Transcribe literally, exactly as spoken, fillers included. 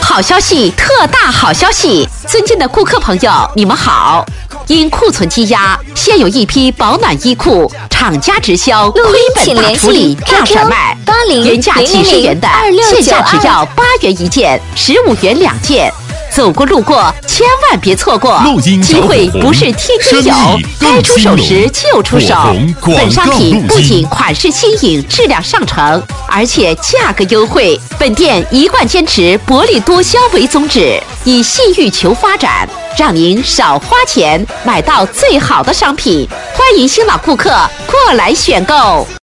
好消息，特大好消息！尊敬的顾客朋友，你们好！因库存积压，现有一批保暖衣裤，厂家直销亏本大处理大甩卖，原价几十元的，现价只要八元一件，十五元两件。走过路过，千万别错过！机会不是天天有，该出手时就出手。本商品不仅款式新颖、质量上乘，而且价格优惠。本店一贯坚持薄利多销为宗旨，以信誉求发展，让您少花钱买到最好的商品。欢迎新老顾客过来选购。